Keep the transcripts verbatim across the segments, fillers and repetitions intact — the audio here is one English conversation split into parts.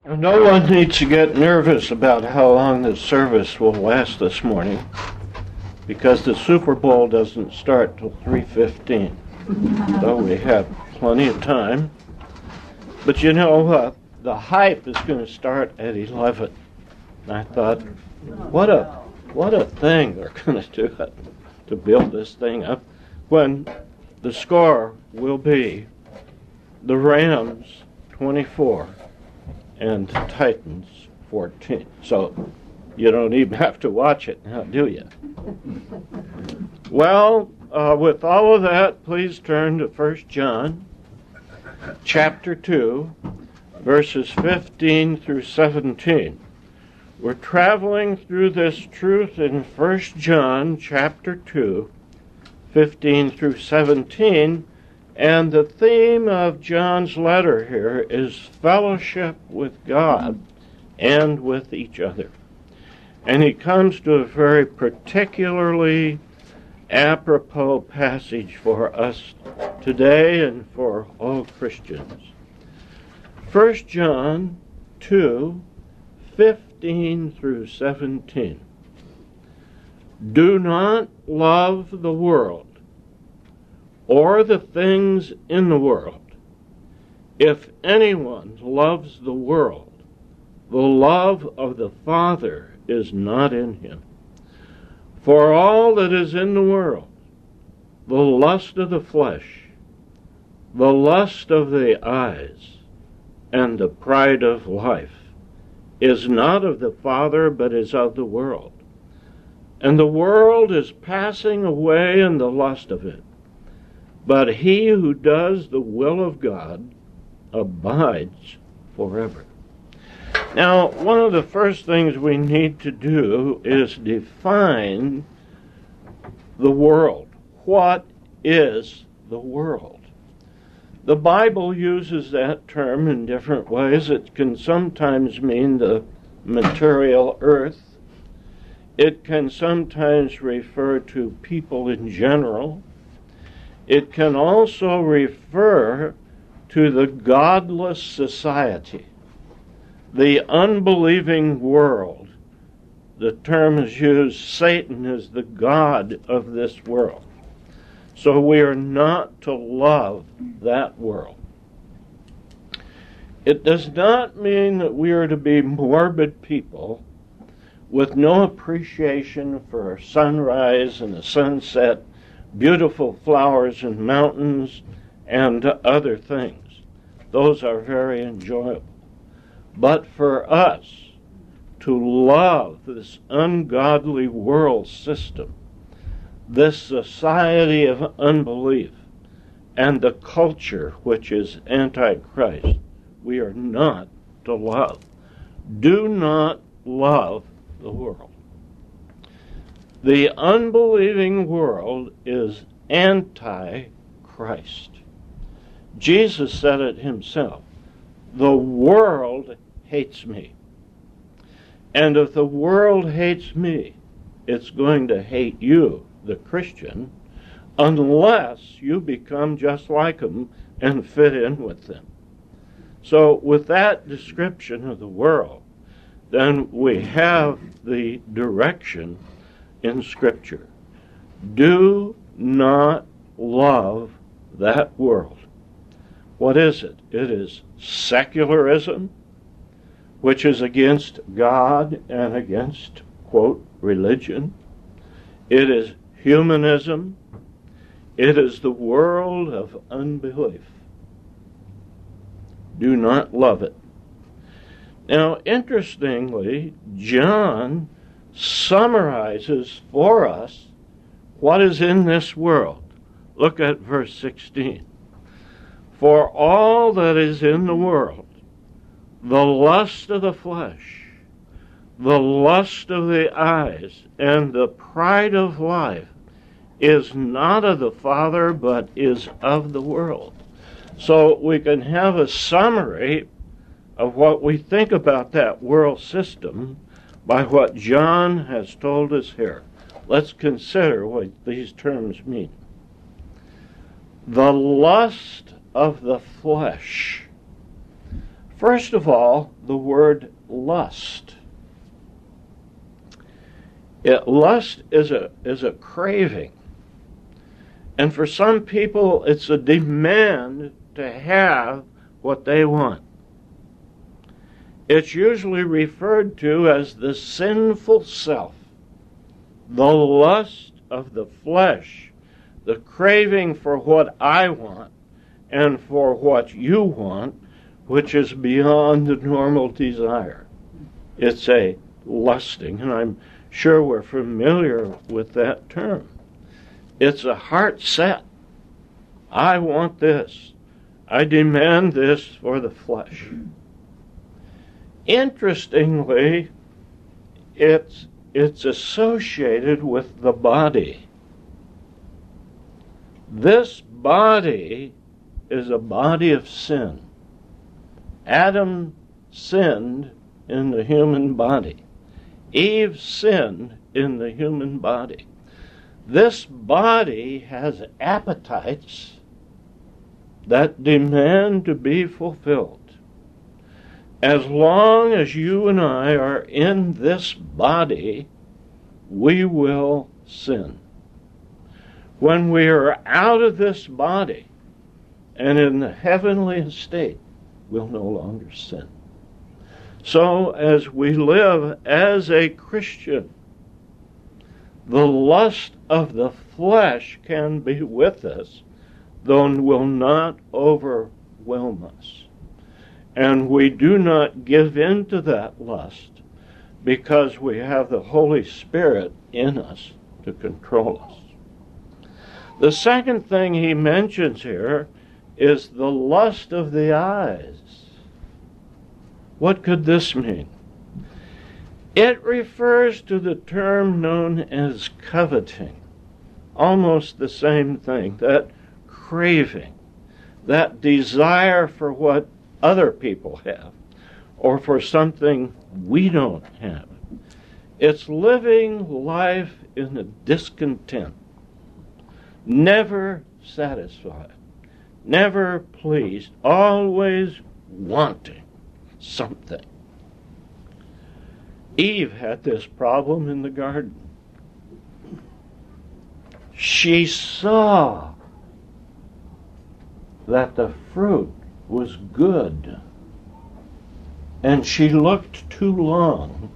No one needs to get nervous about how long the service will last this morning, because the Super Bowl doesn't start till three fifteen, so we have plenty of time. But you know, uh, the hype is going to start at eleven. And I thought, what a what a thing they're going to do it, to build this thing up, when the score will be the Rams twenty-four and Titans fourteen. So you don't even have to watch it now, do you? Well, uh, with all of that, please turn to First John chapter two, verses fifteen through seventeen. We're traveling through this truth in First John chapter two, fifteen through seventeen, and the theme of John's letter here is fellowship with God and with each other. And he comes to a very particularly apropos passage for us today and for all Christians. First John two, fifteen through seventeen. Do not love the world or the things in the world. If anyone loves the world, the love of the Father is not in him. For all that is in the world, the lust of the flesh, the lust of the eyes, and the pride of life, is not of the Father, but is of the world. And the world is passing away in the lust of it. But he who does the will of God abides forever. Now, one of the first things we need to do is define the world. What is the world? The Bible uses that term in different ways. It can sometimes mean the material earth. It can sometimes refer to people in general. It can also refer to the godless society, the unbelieving world. The term is used, Satan is the god of this world. So we are not to love that world. It does not mean that we are to be morbid people with no appreciation for a sunrise and a sunset, beautiful flowers and mountains, and other things. Those are very enjoyable. But for us to love this ungodly world system, this society of unbelief, and the culture which is antichrist, we are not to love. Do not love the world. The unbelieving world is anti-Christ. Jesus said it himself. The world hates me. And if the world hates me, it's going to hate you, the Christian, unless you become just like them and fit in with them. So with that description of the world, then we have the direction in Scripture. Do not love that world. What is it? It is secularism, which is against God and against, quote, religion. It is humanism. It is the world of unbelief. Do not love it. Now, interestingly, John summarizes for us what is in this world. Look at verse sixteen. For all that is in the world, the lust of the flesh, the lust of the eyes, and the pride of life is not of the Father, but is of the world. So we can have a summary of what we think about that world system by what John has told us here. Let's consider what these terms mean. The lust of the flesh. First of all, the word lust. It, lust is a, is a craving. And for some people, it's a demand to have what they want. It's usually referred to as the sinful self, the lust of the flesh, the craving for what I want and for what you want, which is beyond the normal desire. It's a lusting, and I'm sure we're familiar with that term. It's a heart set. I want this. I demand this for the flesh. Interestingly, it's, it's associated with the body. This body is a body of sin. Adam sinned in the human body. Eve sinned in the human body. This body has appetites that demand to be fulfilled. As long as you and I are in this body, we will sin. When we are out of this body and in the heavenly estate, we'll no longer sin. So as we live as a Christian, the lust of the flesh can be with us, though will not overwhelm us. And we do not give in to that lust because we have the Holy Spirit in us to control us. The second thing he mentions here is the lust of the eyes. What could this mean? It refers to the term known as coveting, almost the same thing, that craving, that desire for what other people have, or for something we don't have. It's living life in a discontent, never satisfied, never pleased, always wanting something. Eve had this problem in the garden. She saw that the fruit was good, and she looked too long,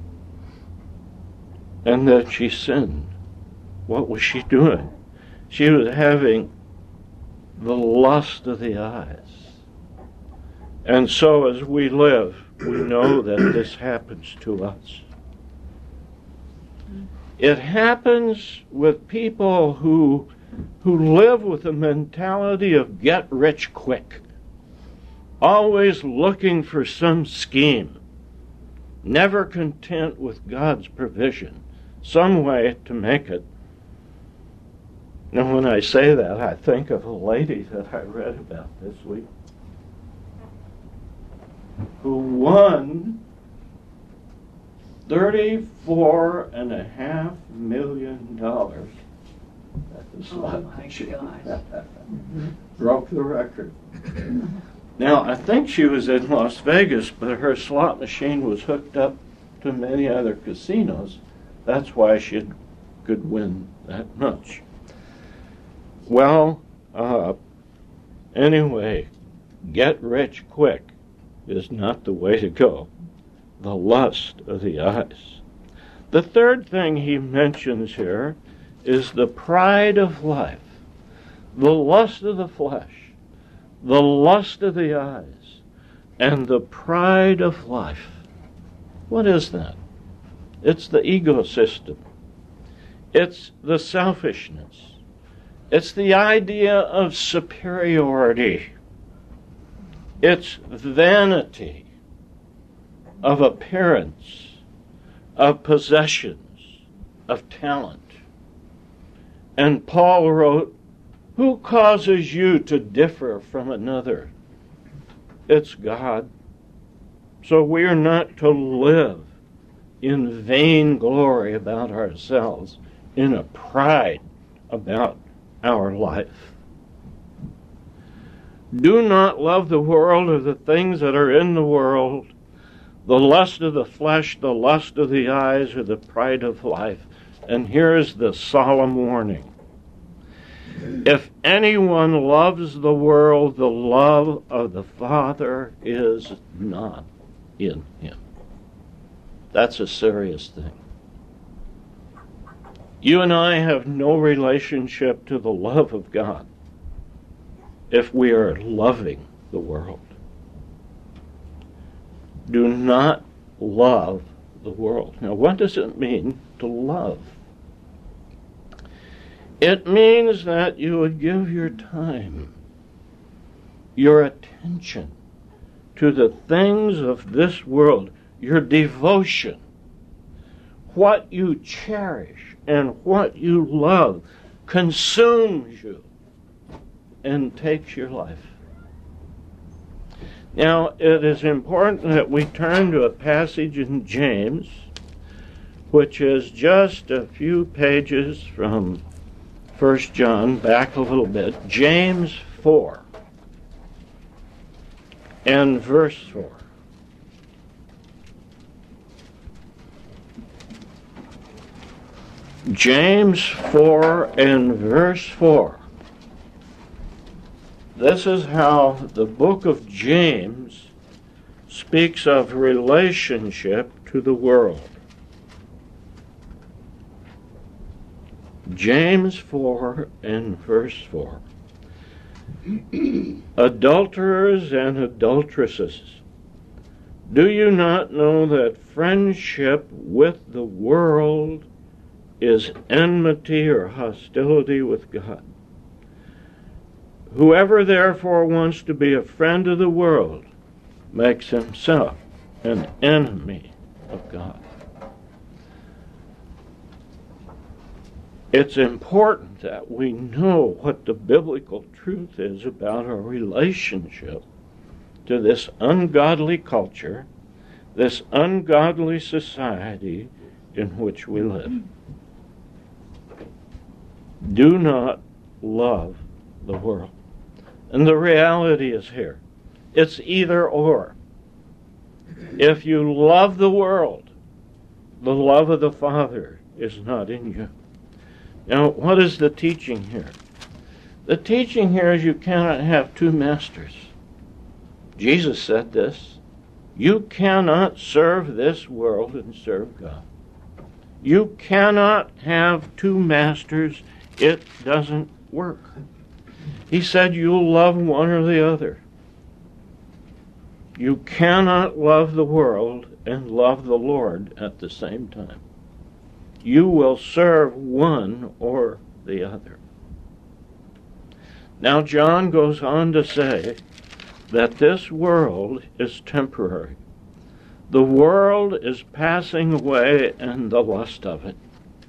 and that she sinned. What was she doing? She was having the lust of the eyes. And so as we live, we know that this happens to us. It happens with people who who live with a mentality of get rich quick, always looking for some scheme, never content with God's provision, some way to make it. Now, when I say that, I think of a lady that I read about this week who won thirty-four and a half million dollars at the slot oh my machine. gosh. Broke the record. Now, I think she was in Las Vegas, but her slot machine was hooked up to many other casinos. That's why she could win that much. Well, uh, anyway, get rich quick is not the way to go. The lust of the eyes. The third thing he mentions here is the pride of life, the lust of the flesh, the lust of the eyes, and the pride of life. What is that? It's the ego system. It's the selfishness. It's the idea of superiority. It's vanity of appearance, of possessions, of talent. And Paul wrote, who causes you to differ from another? It's God. So we are not to live in vain glory about ourselves, in a pride about our life. Do not love the world or the things that are in the world, the lust of the flesh, the lust of the eyes, or the pride of life. And here is the solemn warning. If anyone loves the world, the love of the Father is not in him. That's a serious thing. You and I have no relationship to the love of God if we are loving the world. Do not love the world. Now, what does it mean to love? It means that you would give your time, your attention to the things of this world, your devotion, what you cherish and what you love consumes you and takes your life. Now, it is important that we turn to a passage in James, which is just a few pages from First John, back a little bit. James four and verse four. James four and verse four. This is how the book of James speaks of relationship to the world. James four and verse four. Adulterers and adulteresses, do you not know that friendship with the world is enmity or hostility with God? Whoever therefore wants to be a friend of the world makes himself an enemy of God. It's important that we know what the biblical truth is about our relationship to this ungodly culture, this ungodly society in which we live. Do not love the world. And the reality is here. It's either or. If you love the world, the love of the Father is not in you. Now, what is the teaching here? The teaching here is you cannot have two masters. Jesus said this. You cannot serve this world and serve God. You cannot have two masters. It doesn't work. He said you'll love one or the other. You cannot love the world and love the Lord at the same time. You will serve one or the other. Now, John goes on to say that this world is temporary. The world is passing away and the lust of it.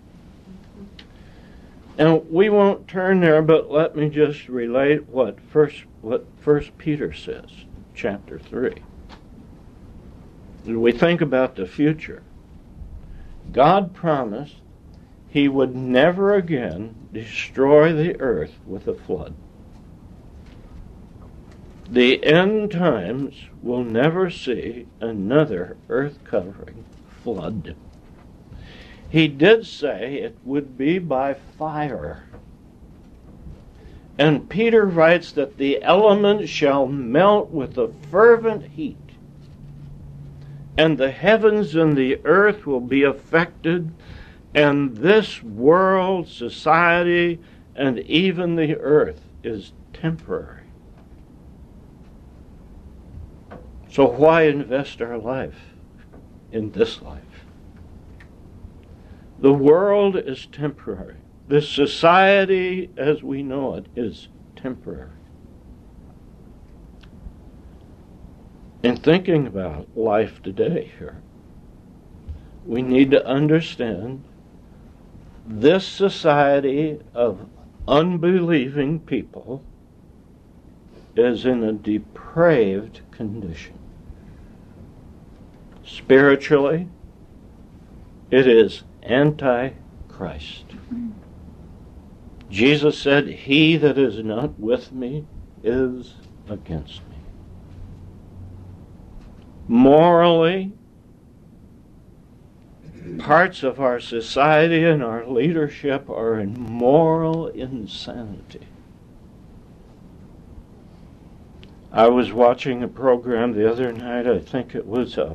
And we won't turn there, but let me just relate what First what First Peter says, chapter three. As we think about the future, God promised He would never again destroy the earth with a flood. The end times will never see another earth-covering flood. He did say it would be by fire. And Peter writes that the elements shall melt with a fervent heat, and the heavens and the earth will be affected, and this world, society, and even the earth is temporary. So why invest our life in this life? The world is temporary. This society, as we know it, is temporary. In thinking about life today here, we need to understand this society of unbelieving people is in a depraved condition. Spiritually, it is anti-Christ. Jesus said, "He that is not with me is against me. Morally, parts of our society and our leadership are in moral insanity. I was watching a program the other night. I think it was a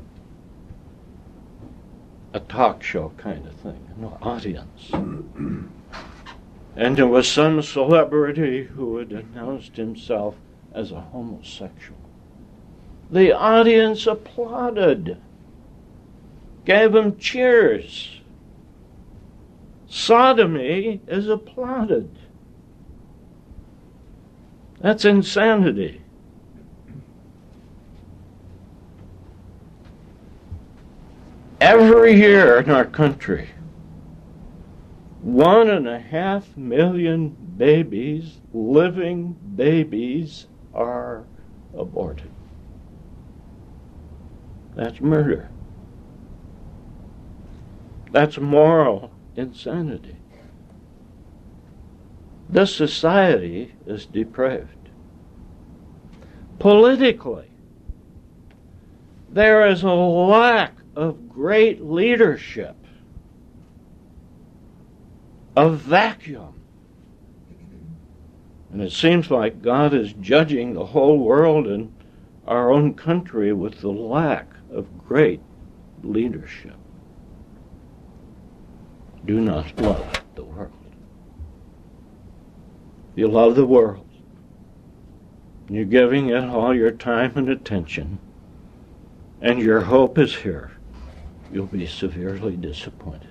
a talk show kind of thing, an audience. And there was some celebrity who had announced himself as a homosexual. The audience applauded, gave him cheers. Sodomy is applauded. That's insanity. Every year in our country, one and a half million babies, living babies, are aborted. That's murder. That's moral insanity. This society is depraved. Politically, there is a lack of great leadership, a vacuum. And it seems like God is judging the whole world and our own country with the lack of great leadership. Do not love the world. You love the world. You're giving it all your time and attention, and your hope is here. You'll be severely disappointed.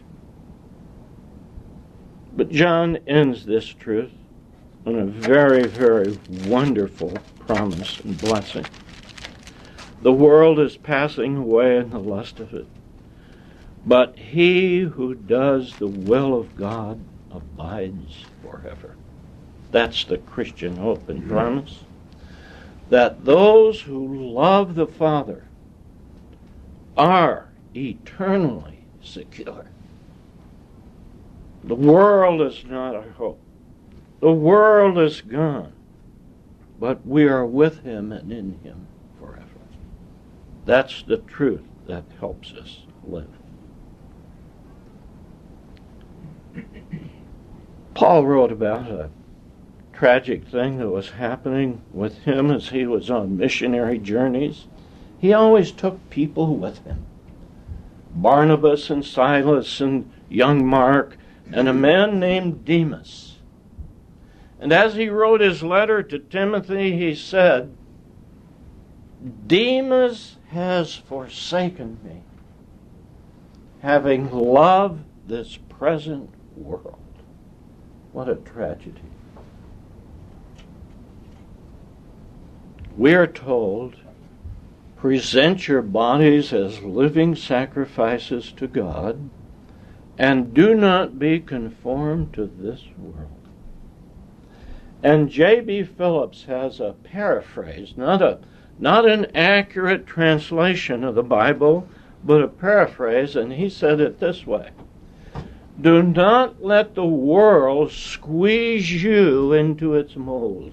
But John ends this truth on a very, very wonderful promise and blessing. The world is passing away in the lust of it, but he who does the will of God abides forever. That's the Christian hope and promise, that those who love the Father are eternally secure. The world is not our hope. The world is gone, but we are with him and in him forever. That's the truth that helps us live. Paul wrote about a tragic thing that was happening with him as he was on missionary journeys. He always took people with him. Barnabas and Silas and young Mark and a man named Demas. And as he wrote his letter to Timothy, he said, Demas has forsaken me, having loved this present world. What a tragedy. We are told, present your bodies as living sacrifices to God, and do not be conformed to this world. And J B Phillips has a paraphrase, not a not an accurate translation of the Bible, but a paraphrase, and he said it this way: do not let the world squeeze you into its mold.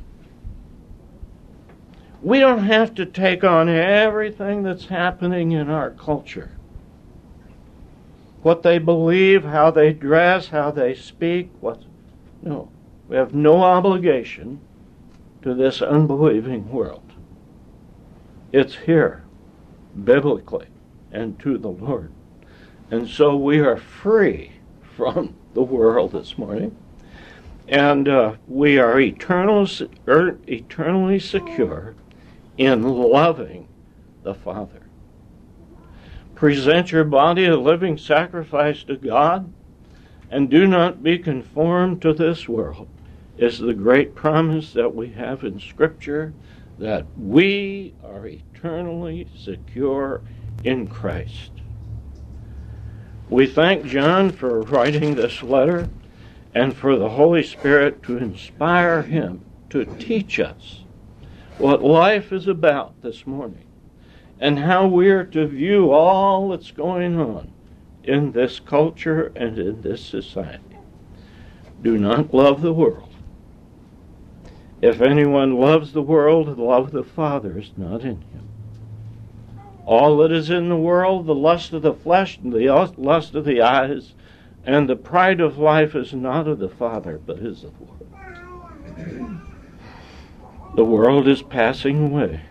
We don't have to take on everything that's happening in our culture. What they believe, how they dress, how they speak, what... No, we have no obligation to this unbelieving world. It's here, biblically, and to the Lord. And so we are free from the world this morning, and uh, we are eternal, er, eternally secure in loving the Father. Present your body a living sacrifice to God, and do not be conformed to this world, is the great promise that we have in Scripture, that we are eternally secure in Christ. We thank John for writing this letter and for the Holy Spirit to inspire him to teach us what life is about this morning and how we are to view all that's going on in this culture and in this society. Do not love the world. If anyone loves the world, the love of the Father is not in him. All that is in the world, the lust of the flesh, and the lust of the eyes, and the pride of life is not of the Father, but is of the world. The world is passing away.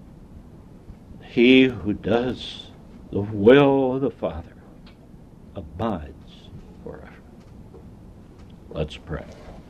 He who does the will of the Father abides forever. Let's pray.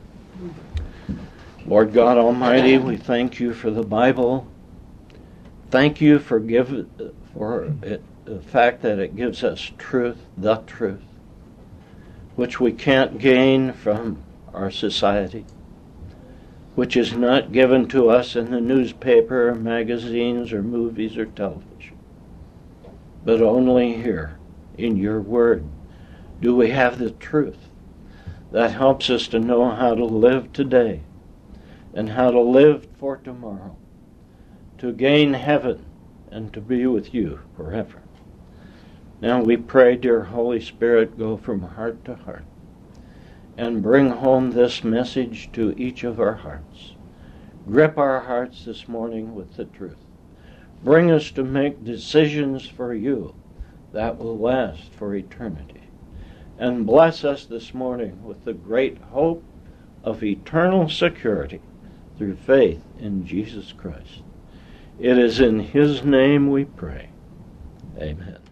Lord God Almighty, we thank you for the Bible. Thank you for give, for it, the fact that it gives us truth, the truth, which we can't gain from our society, which is not given to us in the newspaper or magazines or movies or television, but only here in your word do we have the truth that helps us to know how to live today and how to live for tomorrow, to gain heaven and to be with you forever. Now we pray, dear Holy Spirit, go from heart to heart and bring home this message to each of our hearts. Grip our hearts this morning with the truth. Bring us to make decisions for you that will last for eternity. And bless us this morning with the great hope of eternal security through faith in Jesus Christ. It is in his name we pray. Amen.